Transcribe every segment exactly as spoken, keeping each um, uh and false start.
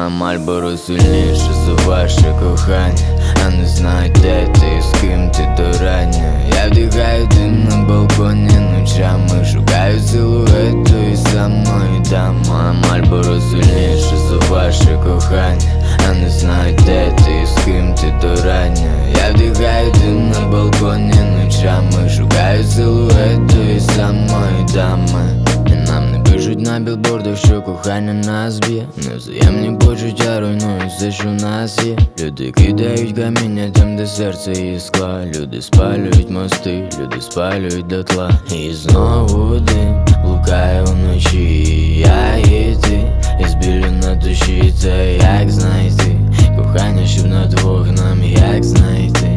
Моя Мальборо сильніше за ваше кохання. А не знаю, де ти і з ким ти до рання. Я вдихаю дим на балконі ночами, шукаю силуету і за мною дам. Моя Мальборо сильніше за ваше кохання. А не знаю, де ти і з ким ти до рання. Я вдихаю дим на балконі ночами, шукаю силуету і за мною дами. І нам не пишуть на білбордах, що кохання нас б'є. Невзаємні почуття руйнують все, що в нас є. Люди кидають каміння там, де серце і скла. Люди спалюють мости, люди спалюють дотла. І знову дим блукає вночі, і я і ти. І з біллю на душі, це як знайти кохання, щоб на двох нам як знайти.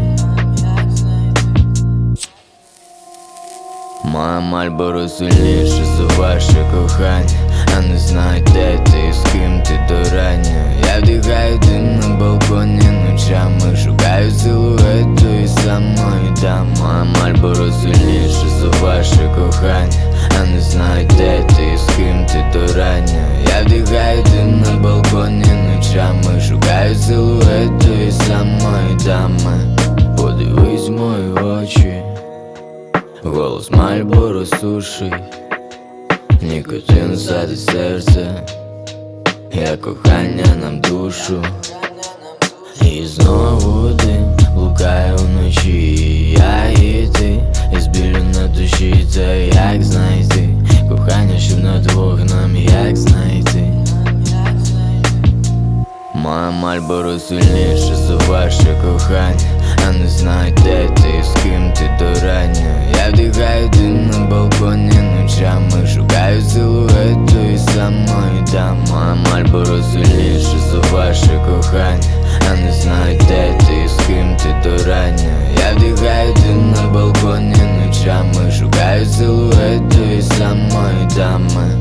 Моя Мальборо сильніше за ваше кохання. А не знаю, де ти і з ким ти до рання. Я вдихаю дим на балконі ночами, шукаю силуету і за мною дам. Моя Мальборо сильніше за ваше кохання. А не знаю, де ти і з ким ти до рання. Я вдихаю дим на балконі ночами, шукаю силуету і за мною дами. Подивись в мої очі, голос Мальборо сушить, нікотин садить серце, як кохання нам душу. І знову дим блукає вночі, і я і ти. І з біллю на душі, це як знайти кохання, щоб на двох нам як знайти. Моя Мальборо сильніше за ваше кохання. А не знаю, де ти і з ким ти до рання. Я вдихаю дим на балконі ночами, шукаю силуету і за мною дам. Моя Мальборо сильніше за ваше кохання. А не знаю, де ти і з ким ти до рання. Я вдихаю дим на балконі ночами, шукаю силуету і за мною дами.